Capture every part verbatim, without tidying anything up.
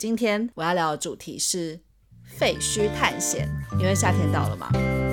今天我要聊的主题是废墟探险，因为夏天到了嘛。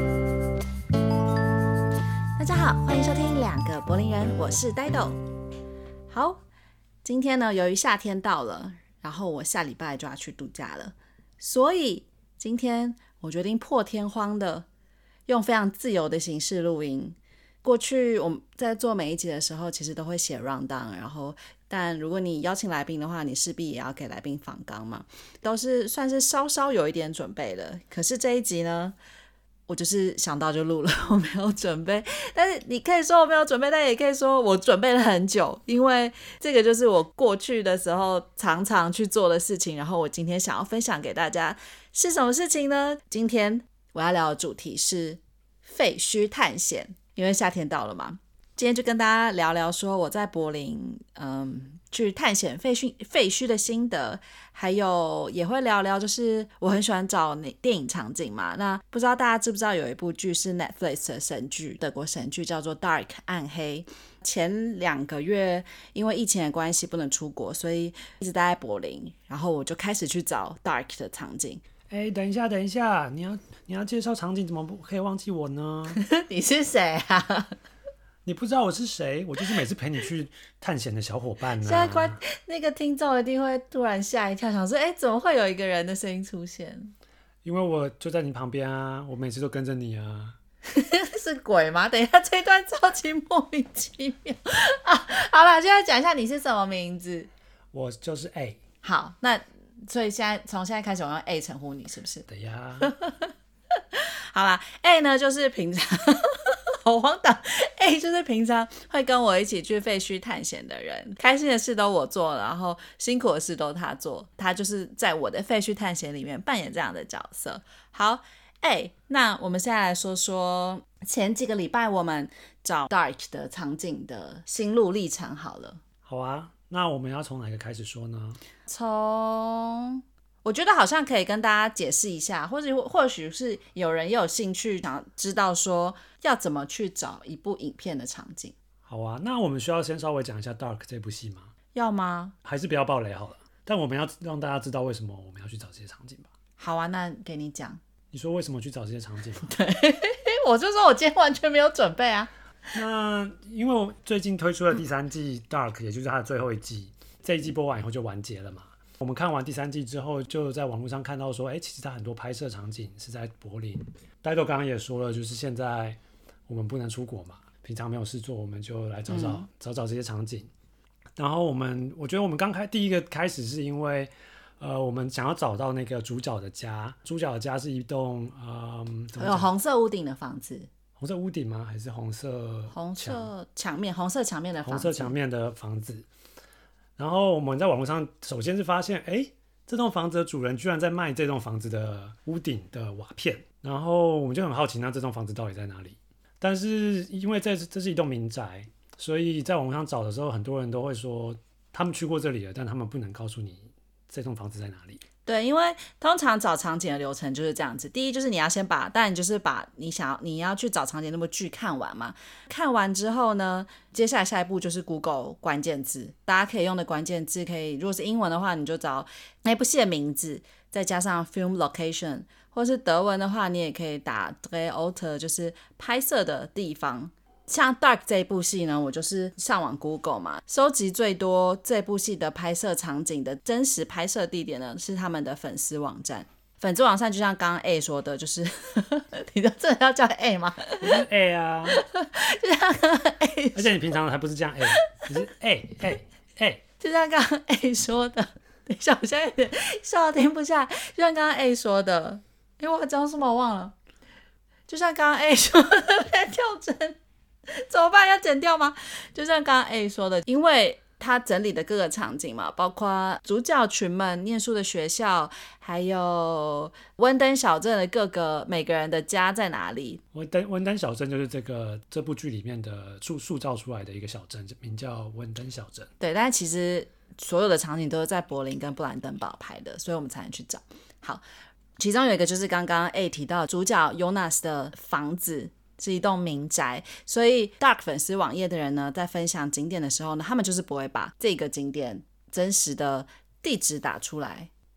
大家好，欢迎收听两个柏林人，我是呆豆。好，今天呢，由于夏天到了，然后我下礼拜就要去度假了，所以今天我决定破天荒的用非常自由的形式录音。过去我们在做每一集的时候其实都会写 rundown， 然后但如果你邀请来宾的话，你势必也要给来宾访纲嘛，都是算是稍稍有一点准备了。可是这一集呢，我就是想到就录了，我没有准备。但是你可以说我没有准备，但也可以说我准备了很久，因为这个就是我过去的时候常常去做的事情，然后我今天想要分享给大家。是什么事情呢？今天我要聊的主题是废墟探险，因为夏天到了嘛。今天就跟大家聊聊说我在柏林嗯去探险废墟废墟的心得，还有也会聊聊就是我很喜欢找电影场景嘛。那不知道大家知不知道有一部剧是 Netflix 的神剧，德国神剧叫做 Dark 暗黑。前两个月因为疫情的关系不能出国，所以一直待在柏林，然后我就开始去找 Dark 的场景。 哎，等一下等一下，你要你要介绍场景，怎么不可以忘记我呢？ 你是谁啊？ 你不知道我是谁？我就是每次陪你去探险的小伙伴啊。 现在关那个听众一定会突然吓一跳，想说哎，怎么会有一个人的声音出现？ 因为我就在你旁边啊，我每次都跟着你啊。 是鬼吗？等一下，这一段超级莫名其妙啊！好啦，现在讲一下你是什么名字。 我就是 A。 好，那所以现在从现在开始我用 A 称呼你，是不是？ 对呀。 好啦， A 呢就是平常好荒唐 A 就是平常会跟我一起去废墟探险的人，开心的事都我做，然后辛苦的事都他做，他就是在我的废墟探险里面扮演这样的角色。好，A，那我们现在来说说前几个礼拜我们找 Dark 的场景的心路历程好了。 好啊，那我们要从哪个开始说呢？ 从我觉得好像可以跟大家解释一下，或者或许是有人也有兴趣想知道说要怎么去找一部影片的场景。 好啊，那我们需要先稍微讲一下 Dark 这部戏吗？ 要吗？ 还是不要爆雷好了，但我们要让大家知道为什么我们要去找这些场景吧。 好啊，那给你讲。 你说为什么去找这些场景吗？ 对，我就说我今天完全没有准备啊。 那因为我最近推出了第三季 Dark， 也就是它的最后一季，这一季播完以后就完结了嘛。我们看完第三季之后，就在网络上看到说，哎，其实它很多拍摄场景是在柏林。呆豆刚刚也说了，就是现在我们不能出国嘛，平常没有事做，我们就来找找、嗯、找找这些场景。然后我们，我觉得我们刚开第一个开始是因为，呃，我们想要找到那个主角的家。主角的家是一栋，嗯， 有红色屋顶的房子。 红色屋顶吗？还是红色红色墙面？红色墙面的房子。 红色墙面的房子。然后我们在网络上首先是发现，哎，这栋房子的主人居然在卖这栋房子的屋顶的瓦片。然后我们就很好奇，那这栋房子到底在哪里？但是因为这这是一栋民宅，所以在网络上找的时候，很多人都会说他们去过这里了，但他们不能告诉你这栋房子在哪里。 对，因为通常找场景的流程就是这样子。第一就是你要先把，当然就是把你想要你要去找场景那部剧看完嘛。看完之后呢，接下来下一步就是 Google 关键字，大家可以用的关键字可以，如果是英文的话，你就找那部戏的名字，再加上 film location， 或是德文的话，你也可以打 Drehort， 就是拍摄的地方。像 Dark 这一部戏呢，我就是上网 Google 嘛，收集最多这部戏的拍摄场景的真实拍摄地点呢，是他们的粉丝网站。粉丝网站就像刚刚 A 说的，就是你真的要叫 A 吗？ 不是 A 啊， 就像刚刚 A， 而且你平常还不是这样 A， 你是 A A A， 就像刚刚 A 说的。等一下，我现在有点笑到停不下来。就像刚刚 A 说的，因为我讲什么我忘了。就像刚刚 A 说的，被跳针。怎么办？要剪掉吗？就像刚刚 A 说的，因为他整理的各个场景嘛，包括主角群们念书的学校，还有温登小镇的各个每个人的家在哪里。 温登温登小镇就是这个这部剧里面的塑塑造出来的一个小镇，名叫温登小镇。 对，但是其实所有的场景都是在柏林跟布兰登堡拍的，所以我们才能去找。好，其中有一个就是刚刚 A 提到主角 Jonas 的房子。是一栋民宅，所以 Dark 粉丝网页的人呢，在分享景点的时候呢，他们就是不会把这个景点真实的地址打出来，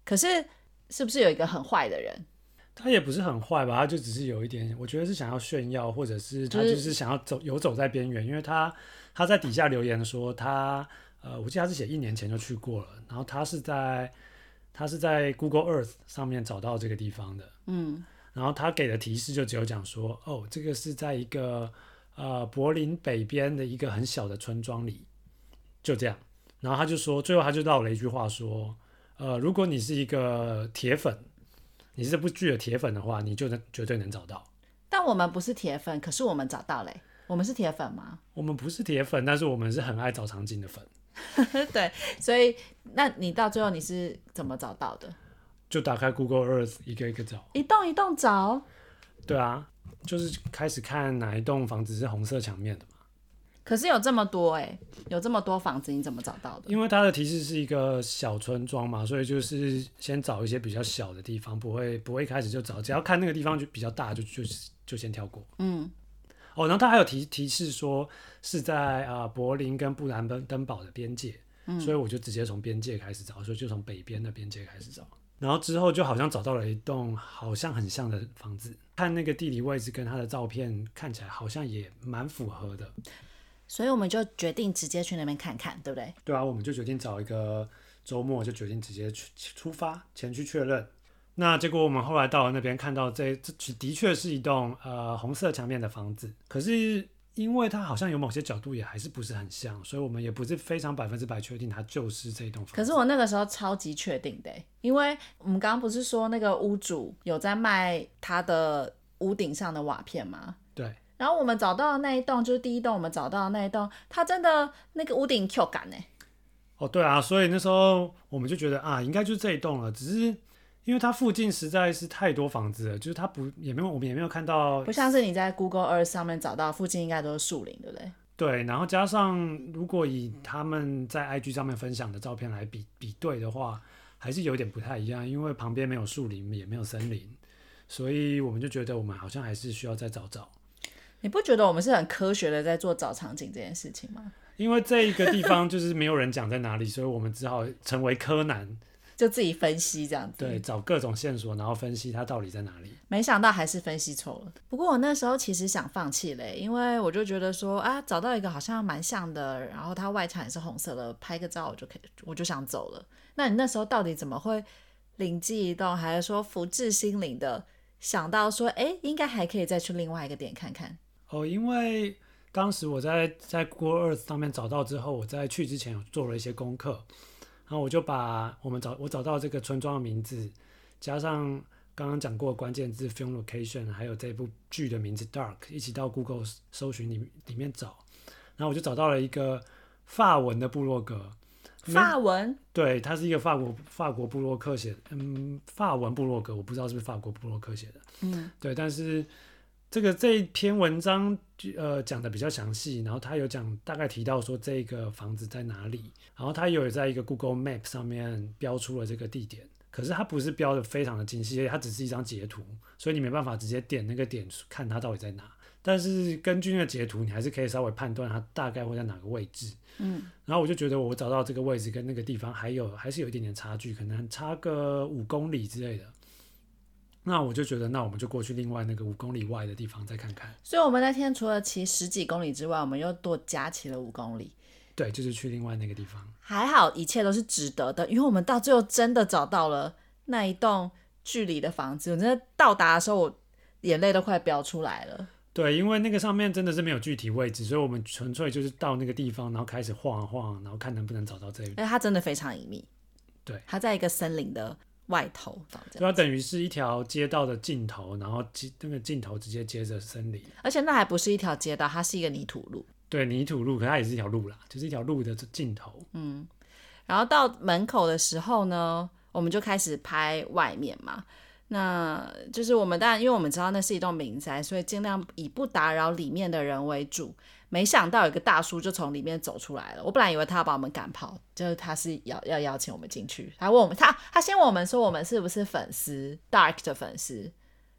可是是不是有一个很坏的人？ 他也不是很坏吧，他就只是有一点，我觉得是想要炫耀，或者是他就是想要走游走在边缘，因为他他在底下留言说他呃，我记得他是写一年前就去过了，然后他是在他是在 Google Earth 上面找到这个地方的， 嗯， 然后他给的提示就只有讲说，哦，这个是在一个呃柏林北边的一个很小的村庄里，就这样，然后他就说，最后他就绕了一句话说，呃，如果你是一个铁粉。你是这部剧的铁粉的话，你就能绝对能找到。 但我们不是铁粉，可是我们找到嘞。我们是铁粉吗？ 我们不是铁粉，但是我们是很爱找场景的粉。 对，所以那你到最后你是怎么找到的？ 就打开 Google Earth 一个一个找， 一栋一栋找。 对啊，就是开始看哪一栋房子是红色墙面的嘛。 可是有这么多哎、欸，有这么多房子，你怎么找到的？ 因为它的提示是一个小村庄嘛，所以就是先找一些比较小的地方，不会不会一开始就找，只要看那个地方就比较大，就就就先跳过。 嗯， 哦，然后他还有提提示说是在啊、呃、柏林跟布兰登堡的边界，嗯，所以我就直接从边界开始找，所以就从北边的边界开始找。然后之后就好像找到了一栋好像很像的房子，看那个地理位置跟他的照片看起来好像也蛮符合的。 所以我们就决定直接去那边看看，对不对？ 对啊，我们就决定找一个周末，就决定直接去出发前去确认。那结果我们后来到了那边，看到这这的确是一栋呃红色墙面的房子，可是因为它好像有某些角度也还是不是很像，所以我们也不是非常百分之百确定它就是这一栋房子。 可是我那个时候超级确定的，因为我们刚刚不是说那个屋主有在卖他的屋顶上的瓦片吗？ 对。 然后我们找到的那一栋，就是第一栋我们找到的那一栋，它真的那个屋顶 Q 感呢。 哦，对啊，所以那时候我们就觉得啊，应该就是这一栋了。只是因为它附近实在是太多房子了，就是它不也没有我们也没有看到， 不像是你在 Google Earth 上面找到附近应该都是树林，对不对？ 对，然后加上如果以他们在 I G 上面分享的照片来比比对的话，还是有点不太一样，因为旁边没有树林，也没有森林，所以我们就觉得我们好像还是需要再找找。 你不觉得我们是很科学的在做找场景这件事情吗？ 因为这一个地方就是没有人讲在哪里，所以我们只好成为柯南， 就自己分析这样子。 对，找各种线索，然后分析它到底在哪里。 没想到还是分析错了。不过我那时候其实想放弃嘞，因为我就觉得说啊，找到一个好像蛮像的，然后它外墙也是红色的，拍个照我就可以，我就想走了。那你那时候到底怎么会灵机一动，还是说福至心灵的想到说，哎，应该还可以再去另外一个点看看？ 哦，因为当时我在在 Google Earth 上面找到之后，我在去之前有做了一些功课，然后我就把我们找我找到这个村庄的名字，加上刚刚讲过的关键字 film location， 还有这部剧的名字 Dark， 一起到 Google 搜寻里里面找，然后我就找到了一个法文的部落格。 法文？ 对，它是一个法国法国部落客写的，嗯，法文部落格，我不知道是不是法国部落客写的，嗯，对，但是。这个这一篇文章呃讲的比较详细，然后他有讲大概提到说这个房子在哪里，然后他有在一个 Google Map 上面标出了这个地点，可是它不是标的非常的精细，它只是一张截图，所以你没办法直接点那个点看它到底在哪。但是根据那个截图，你还是可以稍微判断它大概会在哪个位置。嗯，然后我就觉得我找到这个位置跟那个地方还有还是有一点点差距，可能差个五公里之类的。那我就觉得，那我们就过去另外那个五公里外的地方再看看。 所以我们那天除了骑十几公里之外，我们又多加骑了五公里。 对，就是去另外那个地方。 还好，一切都是值得的，因为我们到最后真的找到了那一栋距离的房子。我真的到达的时候，我眼泪都快飙出来了。 对，因为那个上面真的是没有具体位置，所以我们纯粹就是到那个地方，然后开始晃啊晃，然后看能不能找到这一。 哎，它真的非常隐秘。 对， 它在一个森林的外头， 所以它等于是一条街道的尽头，然后那个尽头直接接着森林， 而且那还不是一条街道，它是一个泥土路。 对，泥土路，可它也是一条路啦，就是一条路的尽头。 嗯，然后到门口的时候呢，我们就开始拍外面嘛。那就是我们当然，因为我们知道那是一栋民宅，所以尽量以不打扰里面的人为主。没想到有一个大叔就从里面走出来了，我本来以为他要把我们赶跑，就是他是要要邀请我们进去，他问我们，他他先问我们说我们是不是粉丝 Dark 的粉丝。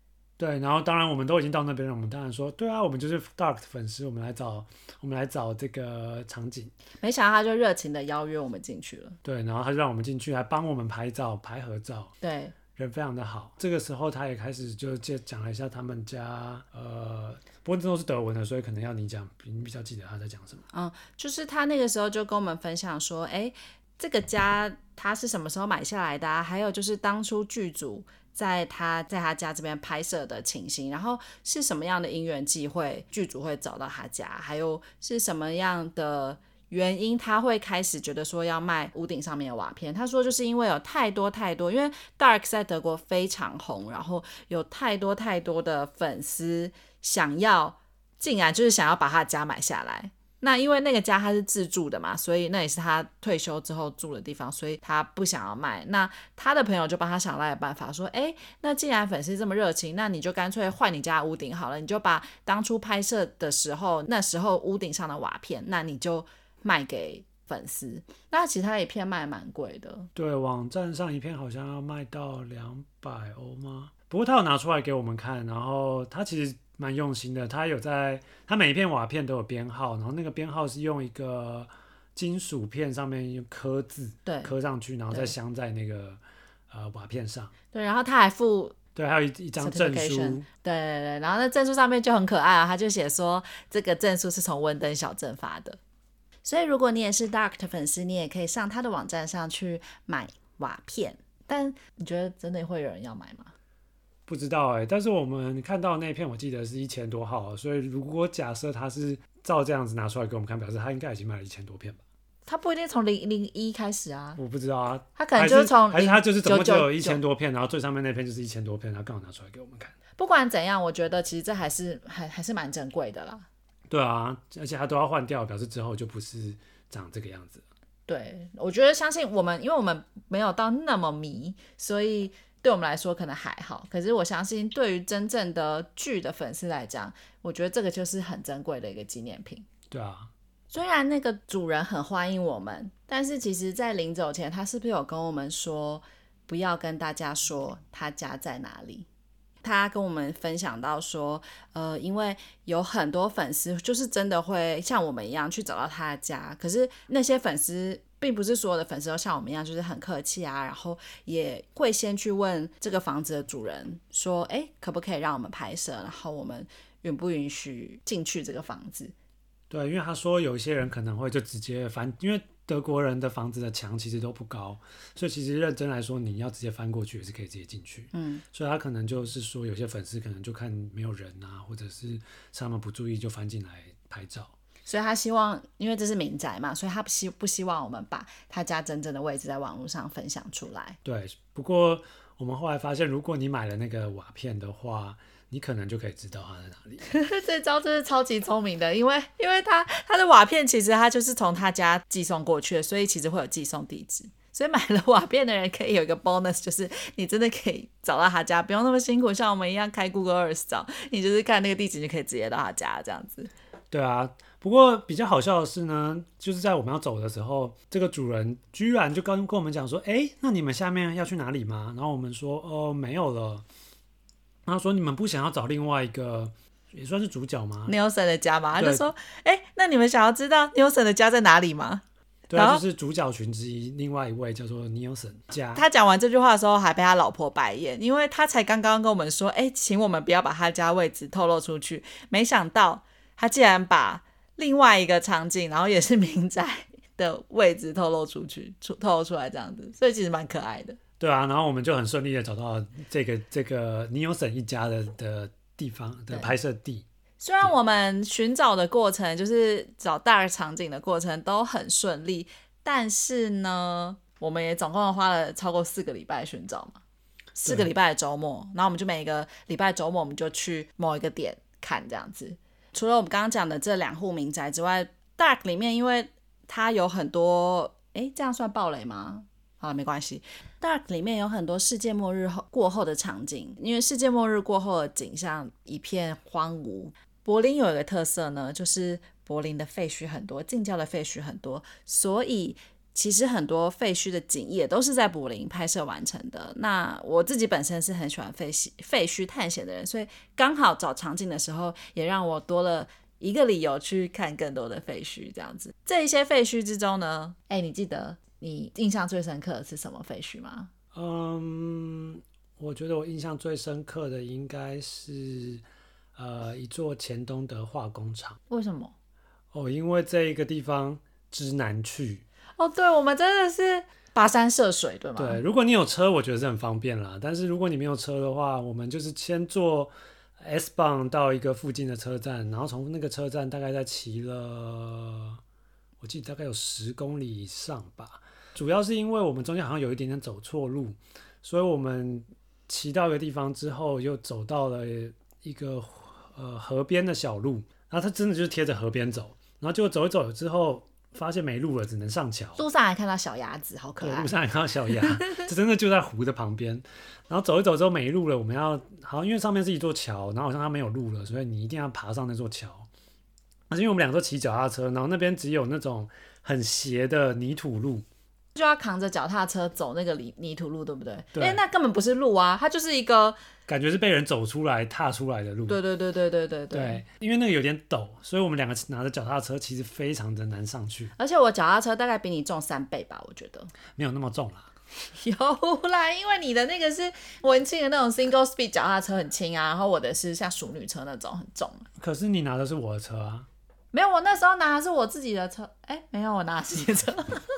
对，然后当然我们都已经到那边了，我们当然说对啊，我们就是 Dark 的粉丝，我们来找我们来找这个场景。 没想到他就热情的邀约我们进去了。 对，然后他就让我们进去，还帮我们拍照拍合照。 对， 人非常的好。这个时候他也开始就讲了一下他们家，呃，不过这都是德文的，所以可能要你讲，你比较记得他在讲什么。 嗯，就是他那个时候就跟我们分享说，哎，这个家他是什么时候买下来的啊？还有就是当初剧组在他在他家这边拍摄的情形，然后是什么样的因缘际会，剧组会找到他家，还有是什么样的原因他会开始觉得说要卖屋顶上面的瓦片。他说就是因为有太多太多，因为 Dark 在德国非常红，然后有太多太多的粉丝想要，竟然就是想要把他的家买下来。那因为那个家他是自住的嘛，所以那也是他退休之后住的地方，所以他不想要卖。那他的朋友就帮他想来的办法，说哎，那既然粉丝这么热情，那你就干脆换你家的屋顶好了，你就把当初拍摄的时候那时候屋顶上的瓦片，那你就卖给粉丝。那其实他一片卖蛮贵的， 对，网站上一片好像要卖到两百欧吗？不过他有拿出来给我们看，然后他其实蛮用心的，他有在他每一片瓦片都有编号，然后那个编号是用一个金属片上面用刻字对刻上去，然后再镶在那个呃瓦片上。 对，然后他还附对，还有 一, 一张证书。 对对对，然后那证书上面就很可爱啊，他就写说这个证书是从温登小镇发的。所以如果你也是 Dark 的粉丝，你也可以上他的网站上去买瓦片。但你觉得真的会有人要买吗？ 不知道哎、欸，但是我们看到那片我记得是一千多号，所以如果假设他是照这样子拿出来给我们看，表示他应该已经卖了一千多片吧。 他不一定从零零一开始啊， 我不知道啊， 他可能就是从还是他就是总共就有一千多片，然后最上面那片就是一千多片，他刚好拿出来给我们看。 不管怎样，我觉得其实这还是还还是蛮珍贵的啦。 对啊，而且他都要换掉，表示之后就不是长这个样子。 对，我觉得相信我们，因为我们没有到那么迷，所以对我们来说可能还好。可是我相信对于真正的剧的粉丝来讲，我觉得这个就是很珍贵的一个纪念品。 对啊， 虽然那个主人很欢迎我们，但是其实在临走前他是不是有跟我们说不要跟大家说他家在哪里。他跟我们分享到说呃，因为有很多粉丝就是真的会像我们一样去找到他的家，可是那些粉丝并不是所有的粉丝都像我们一样就是很客气啊，然后也会先去问这个房子的主人说哎，可不可以让我们拍摄，然后我们允不允许进去这个房子。 对，因为他说有一些人可能会就直接翻，因为德国人的房子的墙其实都不高，所以其实认真来说你要直接翻过去也是可以直接进去。 嗯， 所以他可能就是说有些粉丝可能就看没有人啊，或者是他们不注意就翻进来拍照。 所以他希望，因为这是民宅嘛，所以他不希不希望我们把他家真正的位置在网络上分享出来。 对，不过我们后来发现，如果你买了那个瓦片的话，你可能就可以知道它在哪里。 这招真是超级聪明的，因为因为他他的瓦片其实他就是从他家寄送过去的，所以其实会有寄送地址。所以买了瓦片的人可以有一个 bonus， 就是你真的可以找到他家，不用那么辛苦，像我们一样开 Google Earth 找，你就是看那个地址就可以直接到他家这样子。 对啊，不过比较好笑的是呢，就是在我们要走的时候，这个主人居然就跟跟我们讲说，哎，那你们下面要去哪里吗？然后我们说，哦，没有了。然后说你们不想要找另外一个也算是主角吗 Nielsen 的家嘛，他就说哎，那你们想要知道 Nielsen 的家在哪里吗？ 对啊，就是主角群之一，另外一位叫做 Nielsen 家。 他讲完这句话的时候还被他老婆白眼，因为他才刚刚跟我们说哎，请我们不要把他家位置透露出去，没想到他竟然把另外一个场景然后也是民宅的位置透露出去透露出来这样子，所以其实蛮可爱的。 对啊，然后我们就很顺利的找到这个这个尼欧森一家的的地方的拍摄地。 虽然我们寻找的过程就是找大的场景的过程都很顺利，但是呢我们也总共花了超过四个礼拜寻找嘛，四个礼拜的周末，然后我们就每一个礼拜周末我们就去某一个点看这样子。除了我们刚刚讲的这两户民宅之外， Dark 里面因为它有很多，诶，这样算暴雷吗？好了，没关系。Dark 里面有很多世界末日后过后的场景，因为世界末日过后的景象一片荒芜。柏林有一个特色呢，就是柏林的废墟很多，近郊的废墟很多，所以其实很多废墟的景也都是在柏林拍摄完成的。那我自己本身是很喜欢废墟废墟探险的人，所以刚好找场景的时候，也让我多了一个理由去看更多的废墟。这样子，这一些废墟之中呢，哎，你记得你印象最深刻的是什么废墟吗？ 嗯，我觉得我印象最深刻的应该是呃一座前东德化工厂。 为什么？ 哦，因为这一个地方之难去。 哦，对，我们真的是跋山涉水，对吗？ 对，如果你有车，我觉得是很方便啦。但是如果你没有车的话，我们就是先坐 S-Bahn 到一个附近的车站，然后从那个车站大概再骑了，我记得大概有十公里以上吧。主要是因为我们中间好像有一点点走错路，所以我们骑到一个地方之后，又走到了一个呃河边的小路，然后它真的就是贴着河边走，然后结果走一走之后。发现没路了，只能上桥。 路上还看到小鸭子，好可爱。 对，路上还看到小鸭，这真的就在湖的旁边。然后走一走之后没路了，我们要好，因为上面是一座桥，然后好像它没有路了，所以你一定要爬上那座桥。但是因为我们两个都骑脚踏车，然后那边只有那种很斜的泥土路， 就要扛着脚踏车走那个泥泥土路，对不对？ 对， 欸，那根本不是路啊，它就是一个。 感觉是被人走出来踏出来的路。 对对对对对对对, 对，因为那个有点陡，所以我们两个拿着脚踏车其实非常的难上去。 而且我脚踏车大概比你重三倍吧，我觉得。 没有那么重啦。 有啦，因为你的那个是文青的那种 single speed 脚踏车很轻啊，然后我的是像淑女车那种很重。 可是你拿的是我的车啊。 没有，我那时候拿的是我自己的车。哎，没有，我拿的是你的车。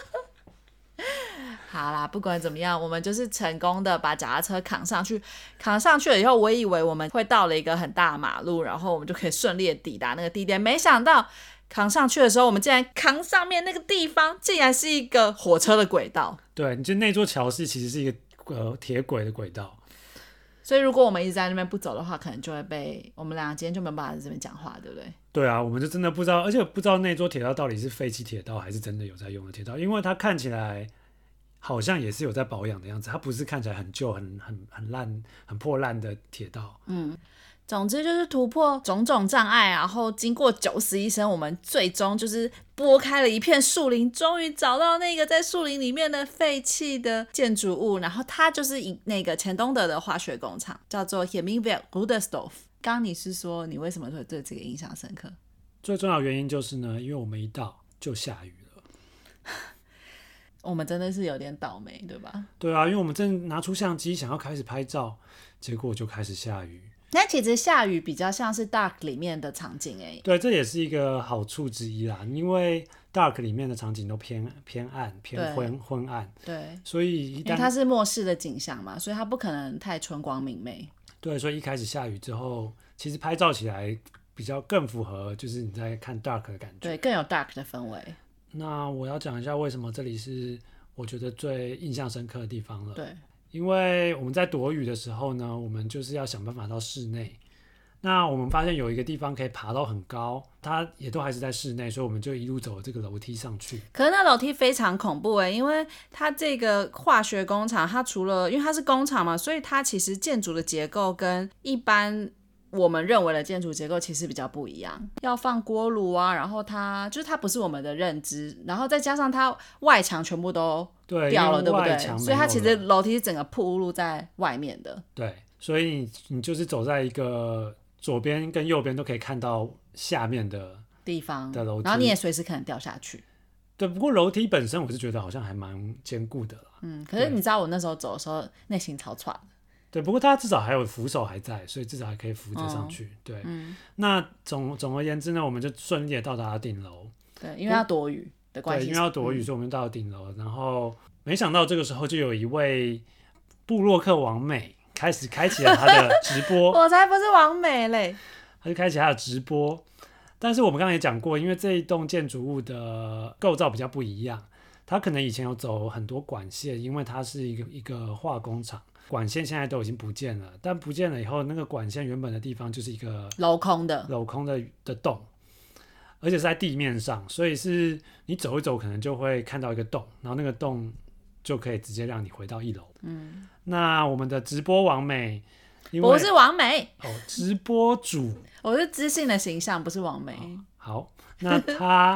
好啦，不管怎么样，我们就是成功的把脚踏车扛上去。扛上去了以后，我以为我们会到了一个很大的马路，然后我们就可以顺利的抵达那个地点。没想到扛上去的时候，我们竟然扛上面那个地方竟然是一个火车的轨道。 对，就那座桥是其实是一个呃铁轨的轨道。 所以如果我们一直在那边不走的话，可能就会被我们两个今天就没办法在这边讲话，对不对？ 对啊，我们就真的不知道，而且不知道那座铁道到底是废弃铁道还是真的有在用的铁道，因为它看起来好像也是有在保养的样子，它不是看起来很旧、很很很烂、很破烂的铁道。 嗯，总之就是突破种种障碍，然后经过九死一生，我们最终就是拨开了一片树林，终于找到那个在树林里面的废弃的建筑物，然后它就是那个前东德的化学工厂，叫做 Hemmingweg Rudolfsdorf。刚刚你是说你为什么会对这个印象深刻？ 最重要的原因就是呢，因为我们一到就下雨了。 我们真的是有点倒霉，对吧？ 对啊，因为我们正拿出相机想要开始拍照，结果就开始下雨。 那其实下雨比较像是 Dark 里面的场景哎。 对，这也是一个好处之一啦，因为 Dark 里面的场景都偏偏暗、偏昏昏暗。 对， 所以一旦因为它是末世的景象嘛，所以它不可能太春光明媚。 对，所以一开始下雨之后，其实拍照起来比较更符合，就是你在看 Dark 的感觉。 对，更有 Dark 的氛围。 那我要讲一下为什么这里是我觉得最印象深刻的地方了。 对， 因为我们在躲雨的时候呢，我们就是要想办法到室内。那我们发现有一个地方可以爬到很高，它也都还是在室内，所以我们就一路走这个楼梯上去。 可是那楼梯非常恐怖耶，因为它这个化学工厂，它除了因为它是工厂嘛，所以它其实建筑的结构跟一般我们认为的建筑结构其实比较不一样，要放锅炉啊，然后它就是它不是我们的认知，然后再加上它外墙全部都掉了， 对, 对不对？所以它其实楼梯是整个铺路在外面的。 对，所以 你, 你就是走在一个左边跟右边都可以看到下面的地方的楼梯， 然后你也随时可能掉下去。 对，不过楼梯本身我是觉得好像还蛮坚固的啦。 嗯，可是你知道我那时候走的时候内心超喘的。 对，不过它至少还有扶手还在，所以至少还可以扶着上去。嗯、对，嗯、那 总, 总而言之呢，我们就顺利的到达了顶楼。 对，因为要躲雨的关系。 对，因为要躲雨，所以我们到了顶楼、嗯。然后没想到这个时候就有一位部落客王美开始开启了他的直播。 我才不是王美嘞！ 他就开启他的直播。但是我们刚才也讲过，因为这一栋建筑物的构造比较不一样，它可能以前有走很多管线，因为它是一个一个化工厂。管线现在都已经不见了，但不见了以后，那个管线原本的地方就是一个镂空的镂空的的洞，而且是在地面上，所以是你走一走可能就会看到一个洞，然后那个洞就可以直接让你回到一楼。嗯，那我们的直播王美， 不是王美哦，直播主， 我是知性的形象，不是王美。 哦、好，那他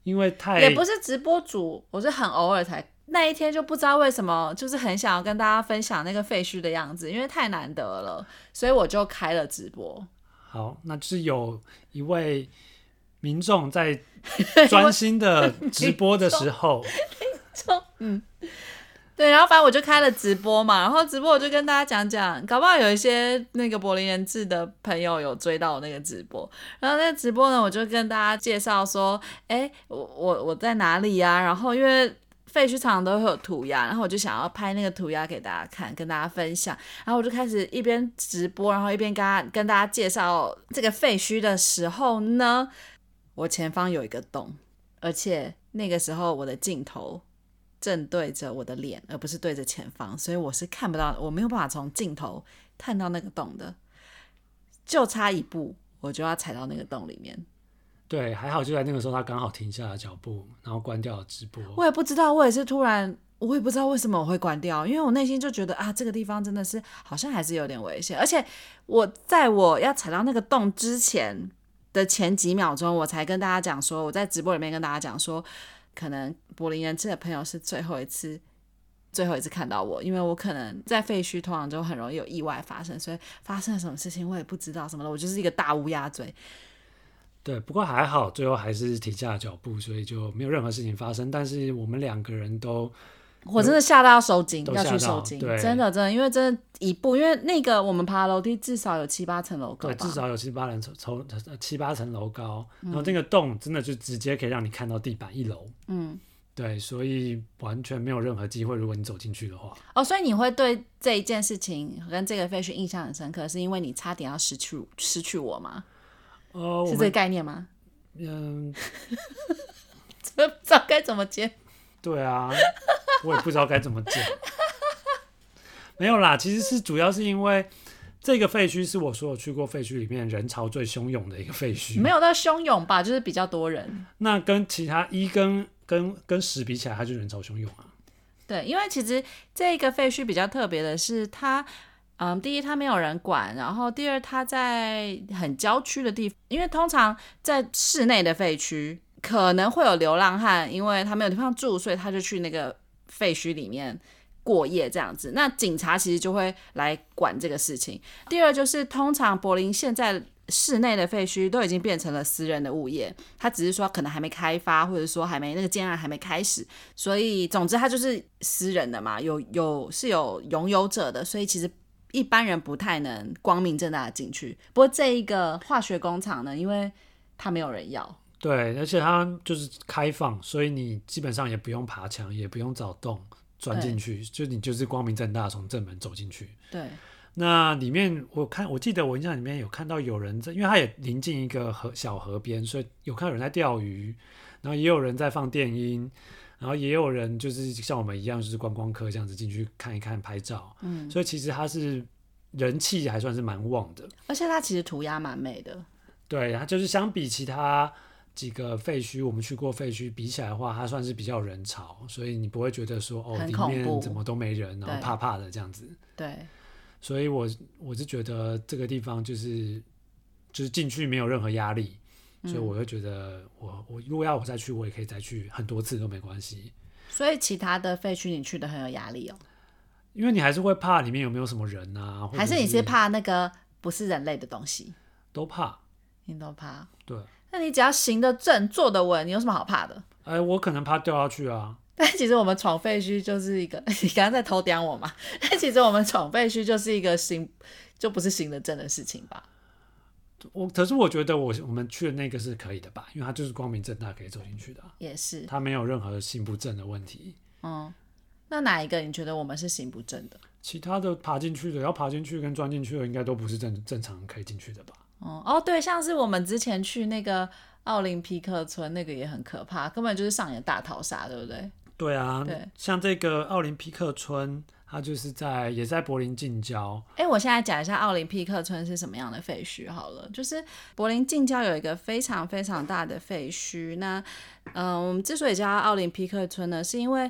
因为太也不是直播主，我是很偶尔才。那一天就不知道为什么，就是很想要跟大家分享那个废墟的样子，因为太难得了，所以我就开了直播。 好，那就是有一位民众在专心的直播的时候， 嗯，对，然后反正我就开了直播嘛，然后直播我就跟大家讲讲，搞不好有一些那个柏林人志的朋友有追到我那个直播，然后那个直播呢，我就跟大家介绍说，哎，我我我在哪里啊？然后因为废墟常常都会有涂鸦，然后我就想要拍那个涂鸦给大家看，跟大家分享。然后我就开始一边直播，然后一边跟大家跟大家介绍这个废墟的时候呢，我前方有一个洞，而且那个时候我的镜头正对着我的脸，而不是对着前方，所以我是看不到，我没有办法从镜头看到那个洞的，就差一步我就要踩到那个洞里面。 对，还好就在那个时候他刚好停下了脚步，然后关掉了直播。 我也不知道，我也是突然，我也不知道为什么我会关掉，因为我内心就觉得啊，这个地方真的是好像还是有点危险，而且我在我要踩到那个洞之前的前几秒钟，我才跟大家讲说，我在直播里面跟大家讲说，可能柏林人志的朋友是最后一次最后一次看到我，因为我可能在废墟通常就很容易有意外发生，所以发生了什么事情我也不知道什么的，我就是一个大乌鸦嘴。 对，不过还好，最后还是停下了脚步，所以就没有任何事情发生。但是我们两个人都， 我真的吓到要收金， 都要去收金， 对， 真的真的，因为真的一步，因为那个我们爬楼梯至少有七八层楼高吧， 对，至少有七八层抽七八层楼高，然后那个洞真的就直接可以让你看到地板一楼，嗯，对，所以完全没有任何机会，如果你走进去的话。 哦，所以你会对这一件事情跟这个废墟印象很深刻，是因为你差点要失去失去我吗？ 呃， 是这个概念吗？ 嗯， 不知道该怎么接。 对啊，我也不知道该怎么讲。没有啦，其实是主要是因为这个废墟是我所有去过废墟里面人潮最汹涌的一个废墟。 没有到汹涌吧，就是比较多人。 那跟其他一跟跟跟十比起来，它就人潮汹涌啊。 对，因为其实这个废墟比较特别的是它。嗯，第一，它没有人管，然后第二，它在很郊区的地方，因为通常在室内的废墟可能会有流浪汉，因为他没有地方住，所以他就去那个废墟里面过夜这样子。那警察其实就会来管这个事情。第二就是，通常柏林现在室内的废墟都已经变成了私人的物业，它只是说可能还没开发，或者说还没那个建案还没开始，所以总之它就是私人的嘛，有有是有拥有者的，所以其实一般人不太能光明正大的进去。不过这一个化学工厂呢，因为它没有人要， 对，而且它就是开放，所以你基本上也不用爬墙，也不用找洞钻进去，就你就是光明正大从正门走进去。 对， 那里面我看，我记得我印象里面有看到有人在，因为它也临近一个河小河边，所以有看到有人在钓鱼，然后也有人在放电音。然后也有人就是像我们一样，就是观光客这样子进去看一看、拍照，嗯，所以其实它是人气还算是蛮旺的， 而且它其实涂鸦蛮美的。 对，它就是相比其他几个废墟，我们去过废墟比起来的话，它算是比较有人潮，所以你不会觉得说哦里面怎么都没人，然后怕怕的这样子。 对， 所以我我是觉得这个地方就是就是进去没有任何压力。所以我会觉得我，我如果要我再去，我也可以再去很多次都没关系。 所以其他的废墟你去的很有压力哦， 因为你还是会怕里面有没有什么人啊，或者是还是你是怕那个不是人类的东西？ 都怕， 你都怕。 对， 那你只要行得正、坐得稳，你有什么好怕的？ 哎，我可能怕掉下去啊。 但其实我们闯废墟就是一个，你刚刚在偷叼我嘛？但其实我们闯废墟就是一个行，就不是行得正的事情吧？ 我可是我觉得我我们去的那个是可以的吧，因为它就是光明正大可以走进去的、啊， 也是， 它没有任何行不正的问题。 嗯，那哪一个你觉得我们是行不正的？ 其他的爬进去的，要爬进去跟钻进去的，应该都不是正正常可以进去的吧？ 哦、嗯、哦，对，像是我们之前去那个奥林匹克村，那个也很可怕，根本就是上演大逃杀，对不对？ 对啊， 对， 像这个奥林匹克村。它就是在也在柏林近郊。 哎，我现在讲一下奥林匹克村是什么样的废墟好了。就是柏林近郊有一个非常非常大的废墟。那，嗯、呃，我们之所以叫它奥林匹克村呢，是因为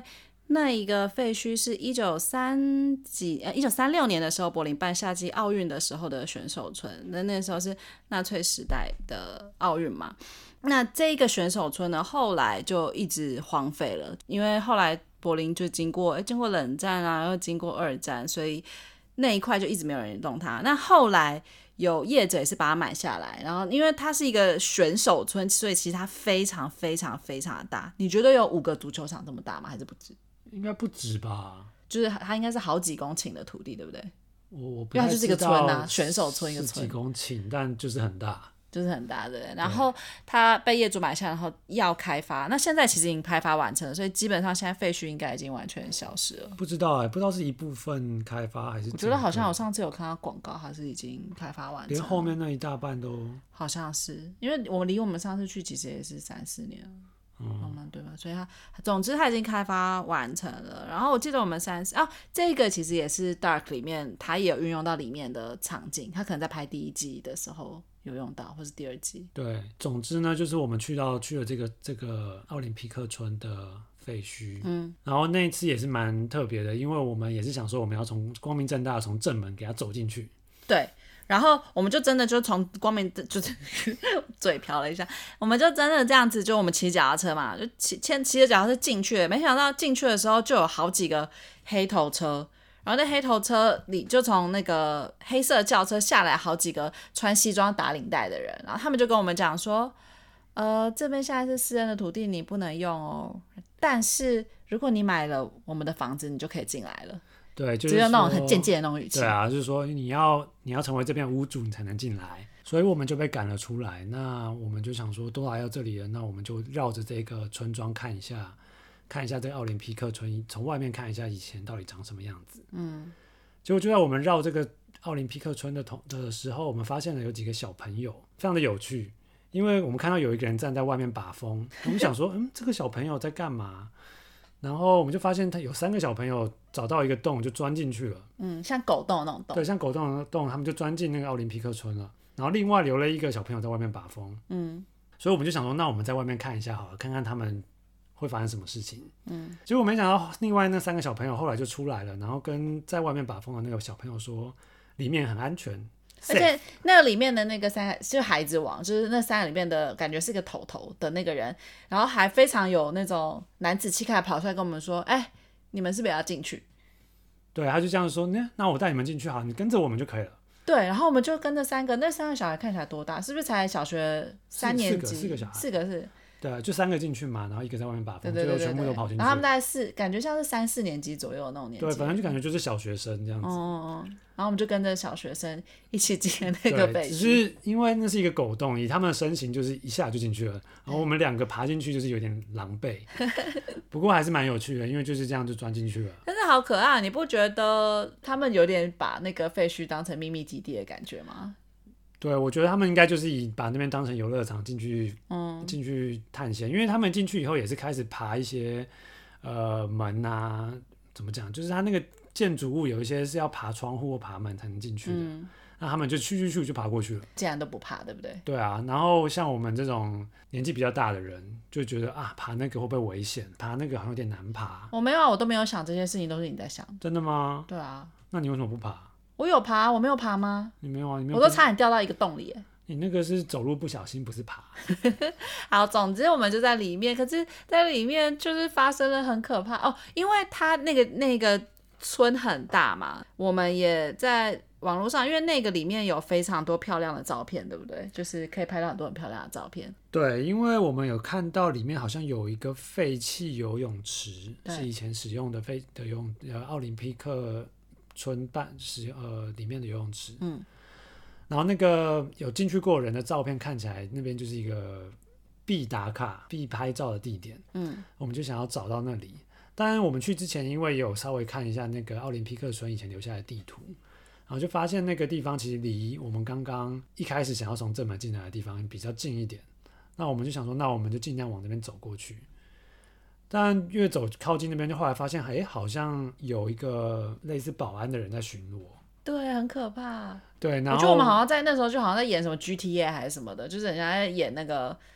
那一个废墟是一九三几呃一九三六年的时候，柏林办夏季奥运的时候的选手村。那那时候是纳粹时代的奥运嘛。那这个选手村呢，后来就一直荒废了，因为后来柏林就经过经过冷战啊，又经过二战，所以那一块就一直没有人动它。那后来有业者也是把它买下来，然后因为它是一个选手村，所以其实它非常非常非常的大。你觉得有五个足球场这么大吗？还是不止？ 应该不止吧？ 就是它应该是好几公顷的土地，对不对？ 我我因为它就是一个村啊，选手村一个村， 几公顷，但就是很大。 就是很大的，然后它被业主买下，然后要开发。那现在其实已经开发完成了，所以基本上现在废墟应该已经完全消失了。 不知道哎、欸，不知道是一部分开发还是…… 我觉得好像我上次有看到广告，它是已经开发完成了， 连后面那一大半都好像是，因为我们离我们上次去其实也是三四年了。嗯，对吧？所以它总之它已经开发完成了。然后我记得我们三十啊，这个其实也是 Dark 里面它也有运用到里面的场景，它可能在拍第一季的时候有用到，或是第二季。 对，总之呢，就是我们去到去了这个这个奥林匹克村的废墟，嗯，然后那一次也是蛮特别的，因为我们也是想说我们要从光明正大从正门给它走进去， 对。然后我们就真的就从光明就是嘴瓢了一下，我们就真的这样子，就我们骑脚踏车嘛，就骑骑着脚踏车进去了。没想到进去的时候就有好几个黑头车，然后那黑头车里就从那个黑色轿车下来好几个穿西装打领带的人，然后他们就跟我们讲说，呃，这边现在是私人的土地，你不能用哦，但是如果你买了我们的房子，你就可以进来了。 对，就是只有那种很间接的那种语气。 对啊，就是说你要你要成为这边屋主，你才能进来，所以我们就被赶了出来。那我们就想说，都来到这里了，那我们就绕着这个村庄看一下，看一下这个奥林匹克村，从外面看一下以前到底长什么样子。嗯，结果就在我们绕这个奥林匹克村的同的时候，我们发现了有几个小朋友，非常的有趣，因为我们看到有一个人站在外面把风，我们想说，嗯，这个小朋友在干嘛？然后我们就发现他有三个小朋友找到一个洞就钻进去了， 嗯，像狗洞那种洞， 对，像狗洞的洞，他们就钻进那个奥林匹克村了。然后另外留了一个小朋友在外面把风，嗯，所以我们就想说，那我们在外面看一下好了，看看他们会发生什么事情，嗯，结果没想到另外那三个小朋友后来就出来了，然后跟在外面把风的那个小朋友说，里面很安全。 而且那个里面的那个三个就是孩子王，就是那三个里面的感觉是个头头的那个人，然后还非常有那种男子气概跑出来跟我们说，哎、欸，你们是不是也要进去？ 对，他就这样说，那那我带你们进去好，你跟着我们就可以了。 对，然后我们就跟着三个，那三个小孩看起来多大？是不是才小学三年级？ 四个，四个小孩， 四个是。 对，就三个进去嘛，然后一个在外面把风，最后全部都跑进去。 然后他们大概是感觉像是三四年级左右的那种年纪。 对，反正就感觉就是小学生这样子。 哦哦。然后我们就跟着小学生一起进那个废墟。 只是因为那是一个狗洞，以他们的身形就是一下就进去了，然后我们两个爬进去就是有点狼狈，不过还是蛮有趣的，因为就是这样就钻进去了。 但是好可爱，你不觉得他们有点把那个废墟当成秘密基地的感觉吗？ 对，我觉得他们应该就是以把那边当成游乐场进去，嗯，进去探险，因为他们进去以后也是开始爬一些呃门啊，怎么讲，就是他那个建筑物有一些是要爬窗户或爬门才能进去的，嗯，那他们就去去去就爬过去了， 竟然都不怕，对不对？ 对啊，然后像我们这种年纪比较大的人，就觉得啊，爬那个会不会危险？爬那个好像有点难爬。 我没有啊，我都没有想这些事情，都是你在想。 真的吗？ 对啊。 那你为什么不爬？ 我有爬，我没有爬吗？ 你没有啊？你没有？ 我都差点掉到一个洞里耶。 你那个是走路不小心，不是爬。 好，总之我们就在里面，可是在里面就是发生了很可怕哦，因为它那个那个村很大嘛，我们也在网络上，因为那个里面有非常多漂亮的照片，对不对？就是可以拍到很多很漂亮的照片。 对，因为我们有看到里面好像有一个废弃游泳池，是以前使用的废的游泳呃奥林匹克村办使呃里面的游泳池，嗯，然后那个有进去过人的照片看起来那边就是一个必打卡必拍照的地点，嗯，我们就想要找到那里。当然我们去之前因为有稍微看一下那个奥林匹克村以前留下来的地图，然后就发现那个地方其实离我们刚刚一开始想要从正门进来的地方比较近一点，那我们就想说那我们就尽量往那边走过去。但越走靠近那边，就后来发现，哎，好像有一个类似保安的人在巡逻。 对，很可怕。 对，然后我觉得我们好像在那时候就好像在演什么 G T A 还是什么的，就是人家在演那个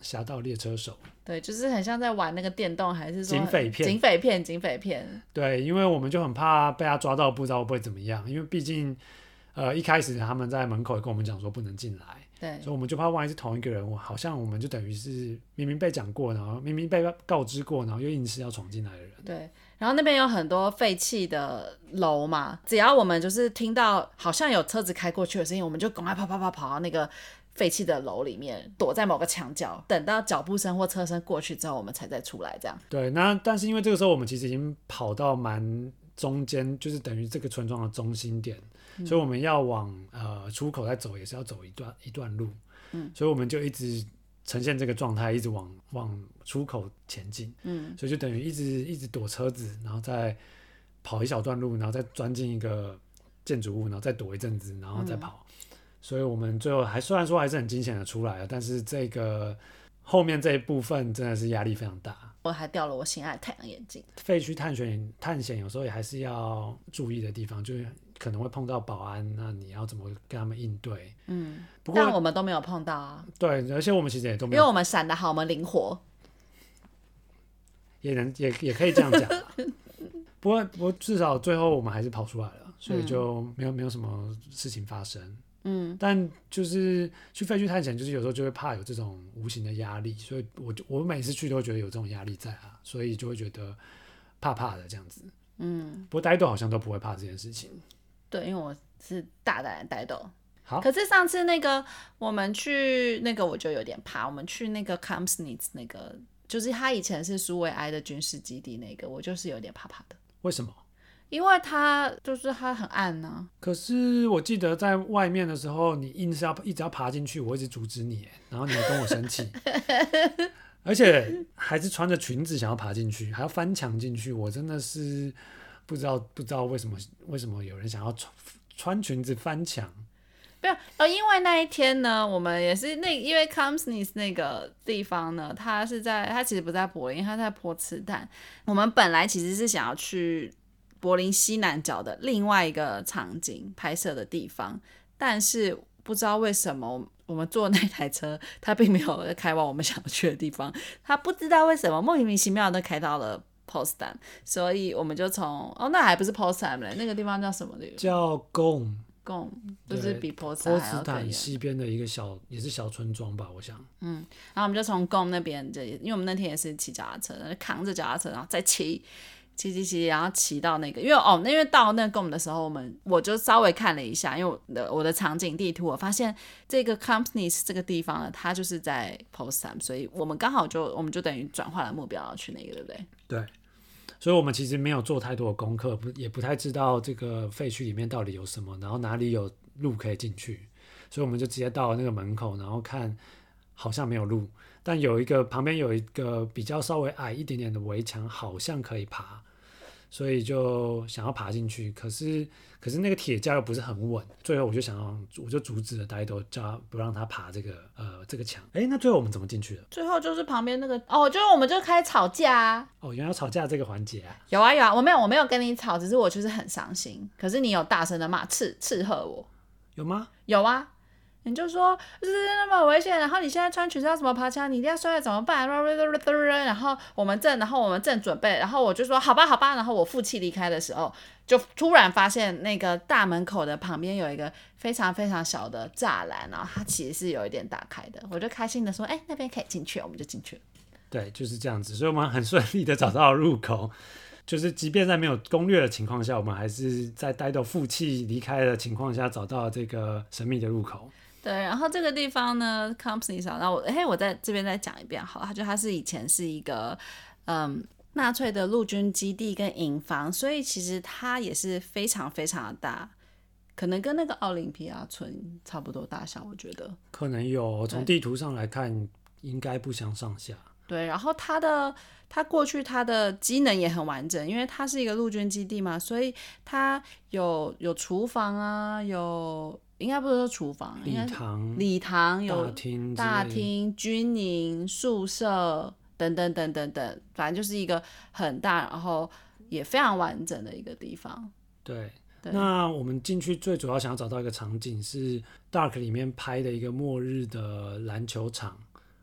侠盗猎车手。 对，就是很像在玩那个电动，还是说警匪片？ 警匪片，警匪片。 对，因为我们就很怕被他抓到，不知道会不会怎么样。因为毕竟，呃，一开始他们在门口也跟我们讲说不能进来， 对， 所以我们就怕万一是同一个人，好像我们就等于是明明被讲过，然后明明被告知过，然后又硬是要闯进来的人。 对，然后那边有很多废弃的楼嘛，只要我们就是听到好像有车子开过去的声音，我们就赶快跑跑跑跑到那个废弃的楼里面，躲在某个墙角，等到脚步声或车声过去之后，我们才再出来这样。 对，那但是因为这个时候我们其实已经跑到蛮中间，就是等于这个村庄的中心点，嗯、所以我们要往呃出口再走，也是要走一段一段路。嗯，所以我们就一直呈现这个状态，一直往往出口前进。嗯，所以就等于一直一直躲车子，然后再跑一小段路，然后再钻进一个建筑物，然后再躲一阵子，然后再跑。嗯，所以我们最后还虽然说还是很惊险的出来了，但是这个后面这一部分真的是压力非常大。 我还掉了我心爱的太阳眼镜。 废墟探险探险有时候也还是要注意的地方，就是可能会碰到保安，那你要怎么跟他们应对？嗯，不过但我们都没有碰到啊。 对，而且我们其实也都没有， 因为我们闪得好，我们灵活， 也能也也可以这样讲啦。不过不过至少最后我们还是跑出来了，所以就没有、嗯、没有什么事情发生。嗯，但就是去废墟探险，就是有时候就会怕有这种无形的压力，所以我我每次去都会觉得有这种压力在啊，所以就会觉得怕怕的这样子。嗯，不过呆豆好像都不会怕这件事情。 对，因为我是大胆的呆豆。 好， 可是上次那个我们去那个我就有点怕，我们去那个 Kamsnitz 那个，就是他以前是苏维埃的军事基地那个，我就是有点怕怕的。 为什么？ 因为它就是它很暗呢、啊。 可是我记得在外面的时候，你硬是要一直要爬进去，我一直阻止你，然后你还跟我生气，而且还是穿着裙子想要爬进去，还要翻墙进去，我真的是不知道不知道为什么为什么有人想要穿穿裙子翻墙。 没有，呃，因为那一天呢，我们也是那，因为 Kamsnitz 那个地方呢，它是在，它其实不在柏林，它在波茨坦。我们本来其实是想要去柏林西南角的另外一个场景拍摄的地方，但是不知道为什么我们坐那台车，它并没有开往我们想要去的地方，它不知道为什么莫名其妙的开到了 Potsdam， 所以我们就从哦，那还不是 Potsdam 嘞，那个地方叫什么的？ 叫 Gom。 共就是比波茨还要更远，西边的一个小也是小村庄吧，我想。 嗯，然后我们就从共那边，因为我们那天也是骑脚踏车，扛着脚踏车，然后再骑骑骑骑，然后骑到那个，因为哦，因为到那个共的时候，我们我就稍微看了一下，因为我的我的场景地图，我发现这个 Kamsnitz 这个地方呢，它就是在 Potsdam， 所以我们刚好就我们就等于转换了目标要去那个，对不对？ 对。所以我们其实没有做太多的功课，也不太知道这个废墟里面到底有什么，然后哪里有路可以进去，所以我们就直接到了那个门口，然后看好像没有路，但有一个旁边有一个比较稍微矮一点点的围墙，好像可以爬，所以就想要爬进去，可是可是那个铁架又不是很稳，最后我就想要我就阻止了呆豆，叫他不让他爬这个呃这个墙。哎，那最后我们怎么进去的？ 最后就是旁边那个哦，就是我们就开始吵架啊。 哦，原来要吵架这个环节啊。 有啊有啊，我没有我没有跟你吵，只是我就是很伤心。可是你有大声的骂斥斥喝我。 有吗？ 有啊。你就说这是那么危险，然后你现在穿裙子要怎么爬墙？你一定要摔了怎么办？然后我们正，然后我们正准备，然后我就说好吧好吧，然后我负气离开的时候，就突然发现那个大门口的旁边有一个非常非常小的栅栏，然后它其实是有一点打开的，我就开心的说，哎，那边可以进去，我们就进去了。 对，就是这样子，所以我们很顺利的找到了入口。就是即便在没有攻略的情况下，我们还是在呆豆负气离开的情况下找到了这个神秘的入口。 对，然后这个地方呢 Kamsnitz， 然后我嘿，我在这边再讲一遍好了，它就它是以前是一个嗯纳粹的陆军基地跟营房，所以其实它也是非常非常的大，可能跟那个奥林匹亚村差不多大小，我觉得可能有，从地图上来看应该不相上下。 对，然后它的它过去它的机能也很完整，因为它是一个陆军基地嘛，所以它有有厨房啊，有应该不是说厨房， 礼堂、 礼堂有大厅、 大厅、军营、宿舍等等等等等，反正就是一个很大，然后也非常完整的一个地方。 对，对，那我们进去最主要想要找到一个场景是 Dark 里面拍的一个末日的篮球场。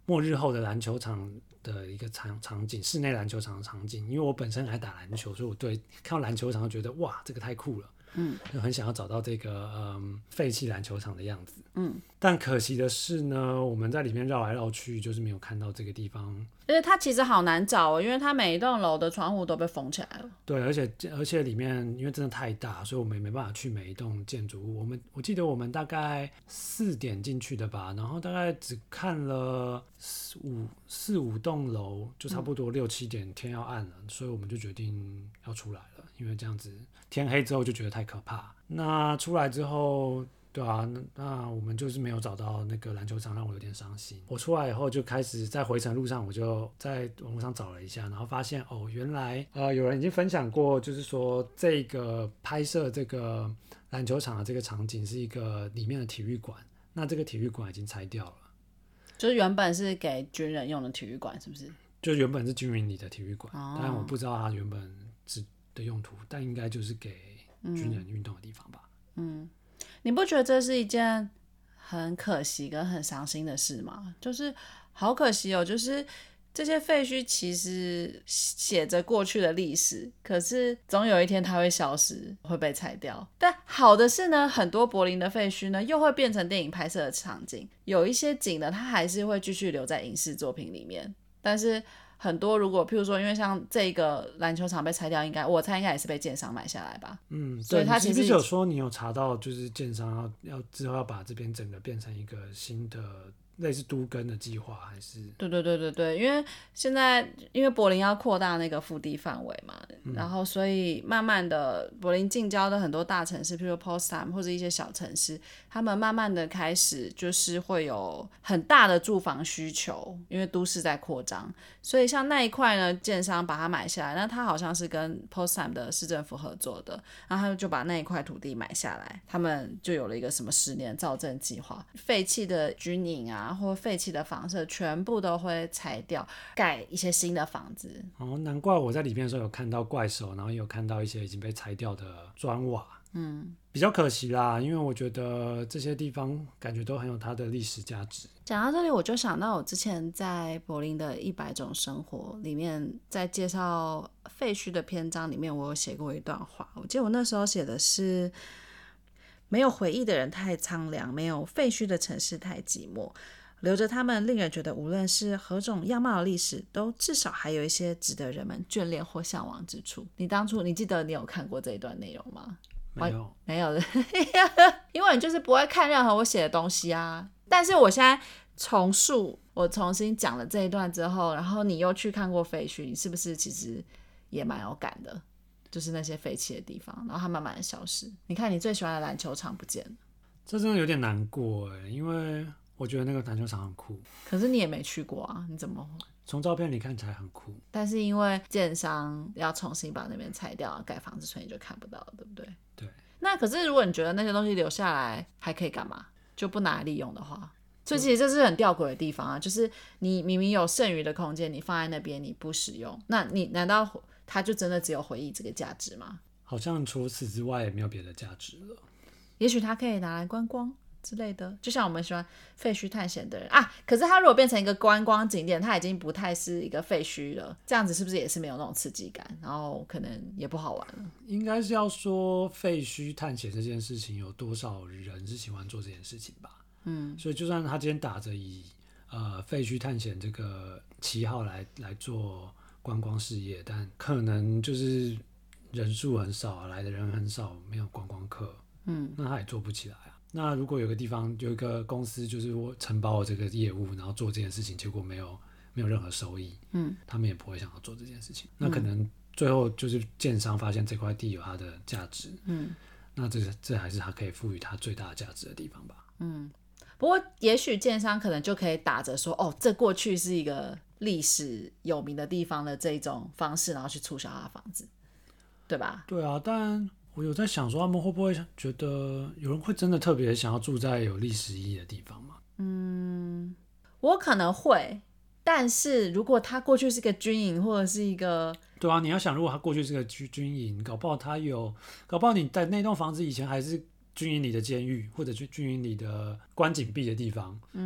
末日后的篮球场的一个场场景，室内篮球场的场景。因为我本身还打篮球，所以我对看到篮球场就觉得哇，这个太酷了。嗯，就很想要找到这个嗯废弃篮球场的样子。嗯，但可惜的是呢，我们在里面绕来绕去，就是没有看到这个地方。 而且它其实好难找哦，因为它每一栋楼的窗户都被封起来了。 对，而且而且里面因为真的太大，所以我们也没办法去每一栋建筑物。我们我记得我们大概四点进去的吧，然后大概只看了四五四五栋楼，就差不多六七点天要暗了，所以我们就决定要出来了，因为这样子天黑之后就觉得太可怕。那出来之后。对啊，那那我们就是没有找到那个篮球场，让我有点伤心。我出来以后就开始在回程路上，我就在网络上找了一下，然后发现哦，原来呃有人已经分享过，就是说这个拍摄这个篮球场的这个场景是一个里面的体育馆，那这个体育馆已经拆掉了， 就是原本是给军人用的体育馆，是不是？ 就原本是军营里的体育馆，哦、但我不知道它原本是的用途，但应该就是给军人运动的地方吧。嗯。嗯， 你不觉得这是一件很可惜跟很伤心的事吗？就是好可惜哦，就是这些废墟其实写着过去的历史，可是总有一天它会消失，会被拆掉。但好的是呢，很多柏林的废墟呢又会变成电影拍摄的场景，有一些景呢它还是会继续留在影视作品里面，但是很多如果譬如说因为像这个篮球场被拆掉，应该我猜应该也是被建商买下来吧。 嗯， 所以他其实你是不是有说你有查到就是建商要要之后要把这边整个变成一个新的类似都更的计划，还是？ 对对对对对，因为现在因为柏林要扩大那个腹地范围嘛、嗯、然后所以慢慢的柏林近郊的很多大城市，譬如 Potsdam 或者一些小城市，他们慢慢的开始就是会有很大的住房需求，因为都市在扩张，所以像那一块呢，建商把它买下来，那他好像是跟 Potsdam 的市政府合作的，然后他就把那一块土地买下来，他们就有了一个什么十年造镇计划，废弃的军营啊或废弃的房舍全部都会拆掉，盖一些新的房子。 哦，难怪我在里面的时候有看到怪手，然后也有看到一些已经被拆掉的砖瓦。嗯，比较可惜啦，因为我觉得这些地方感觉都很有它的历史价值。 讲到这里，我就想到我之前在柏林的一百种生活里面，在介绍废墟的篇章里面，我有写过一段话。我记得我那时候写的是：没有回忆的人太苍凉，没有废墟的城市太寂寞。留着他们令人觉得无论是何种样貌的历史，都至少还有一些值得人们眷恋或向往之处。你当初你记得你有看过这一段内容吗？ 没有， 没有的因为你就是不会看任何我写的东西啊。但是我现在重述，我重新讲了这一段之后，然后你又去看过废墟，你是不是其实也蛮有感的？就是那些废弃的地方，然后它慢慢的消失。你看你最喜欢的篮球场不见了， 这真的有点难过耶，因为我觉得那个篮球场很酷， 可是你也没去过啊，你怎么？ 从照片里看起来很酷， 但是因为建商要重新把那边拆掉盖房子，所以你就看不到了，对不对？ 对。 那可是如果你觉得那些东西留下来还可以干嘛，就不拿来利用的话，所以其实这是很吊诡的地方啊，就是你明明有剩余的空间，你放在那边你不使用，那你难道它就真的只有回忆这个价值吗？ 好像除此之外也没有别的价值了。 也许它可以拿来观光之类的，就像我们喜欢废墟探险的人啊，可是它如果变成一个观光景点，它已经不太是一个废墟了，这样子是不是也是没有那种刺激感，然后可能也不好玩了？ 应该是要说废墟探险这件事情有多少人是喜欢做这件事情吧。嗯，所以就算他今天打着以呃废墟探险这个旗号来来做观光事业，但可能就是人数很少，来的人很少，没有观光客，嗯，那他也做不起来啊。那如果有个地方有一个公司就是我承包了这个业务，然后做这件事情，结果没有没有任何收益，嗯，他们也不会想要做这件事情。那可能最后就是建商发现这块地有它的价值，嗯，那这这还是他可以赋予它最大的价值的地方吧， 嗯。不过也许建商可能就可以打着说，哦，这过去是一个历史有名的地方的这种方式，然后去促销他的房子，对吧？ 对啊，但我有在想说，他们会不会觉得有人会真的特别想要住在有历史意义的地方吗？ 嗯，我可能会，但是如果他过去是个军营或者是一个， 对啊，你要想，如果他过去是个军营，搞不好他有，搞不好你在那栋房子以前还是军营里的监狱，或者去军营里的关禁闭的地方，嗯，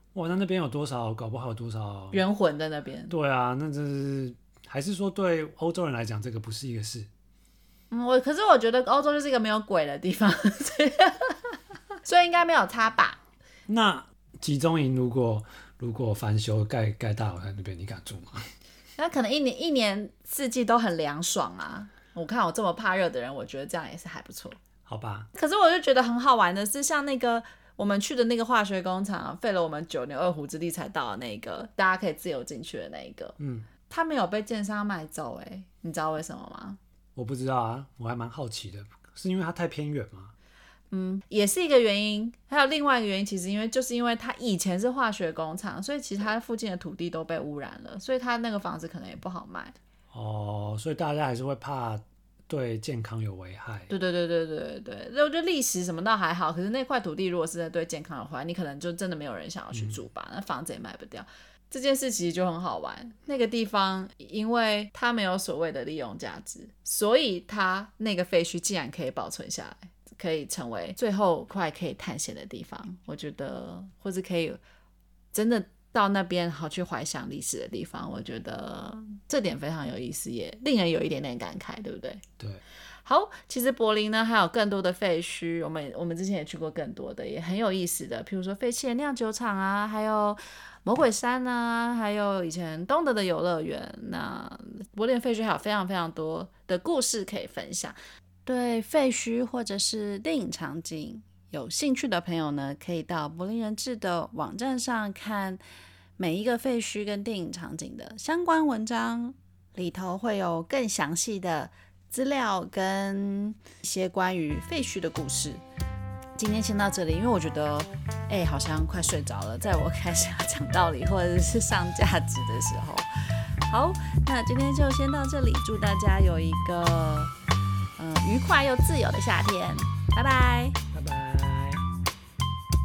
哇，那那边有多少？搞不好有多少冤魂在那边。 对啊，那真是还是说对欧洲人来讲，这个不是一个事。 嗯，我可是我觉得欧洲就是一个没有鬼的地方，所以所以应该没有差吧。 那集中营如果如果翻修盖盖大楼在那边，你敢住吗？ 那可能一年一年四季都很凉爽啊。我看我这么怕热的人，我觉得这样也是还不错。 好吧。 可是我就觉得很好玩的是，像那个我们去的那个化学工厂，费了我们九牛二虎之力才到的那个，大家可以自由进去的那一个，嗯，他没有被建商买走、欸，哎，你知道为什么吗？ 我不知道啊，我还蛮好奇的，是因为它太偏远吗？ 嗯，也是一个原因。还有另外一个原因，其实因为就是因为它以前是化学工厂，所以其实它附近的土地都被污染了，所以它那个房子可能也不好卖。 哦，所以大家还是会怕对健康有危害。 对对对对对对，我觉得历史什么倒还好，可是那块土地如果是在对健康有危害，你可能就真的没有人想要去住吧，嗯、那房子也卖不掉。这件事其实就很好玩，那个地方因为它没有所谓的利用价值，所以它那个废墟竟然可以保存下来，可以成为最后块可以探险的地方。我觉得或是可以真的到那边好去怀想历史的地方，我觉得这点非常有意思，也令人有一点点感慨，对不对？ 对。 好，其实柏林呢还有更多的废墟，我们我们之前也去过更多的，也很有意思的，譬如说废弃的酿酒厂啊，还有魔鬼山啊，还有以前东德的游乐园。那柏林废墟还有非常非常多的故事可以分享。对废墟或者是电影场景有兴趣的朋友呢，可以到柏林人志的网站上看每一个废墟跟电影场景的相关文章，里头会有更详细的资料跟一些关于废墟的故事。今天先到这里，因为我觉得哎、欸，好像快睡着了，在我开始要讲道理或者是上价值的时候。好，那今天就先到这里，祝大家有一个、呃、愉快又自由的夏天，拜拜拜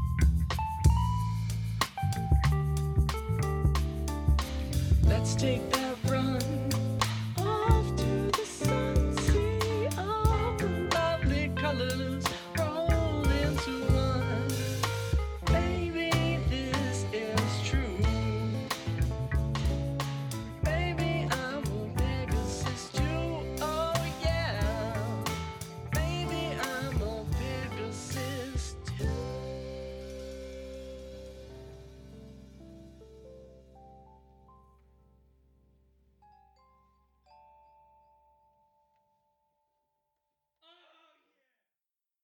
拜。Let's take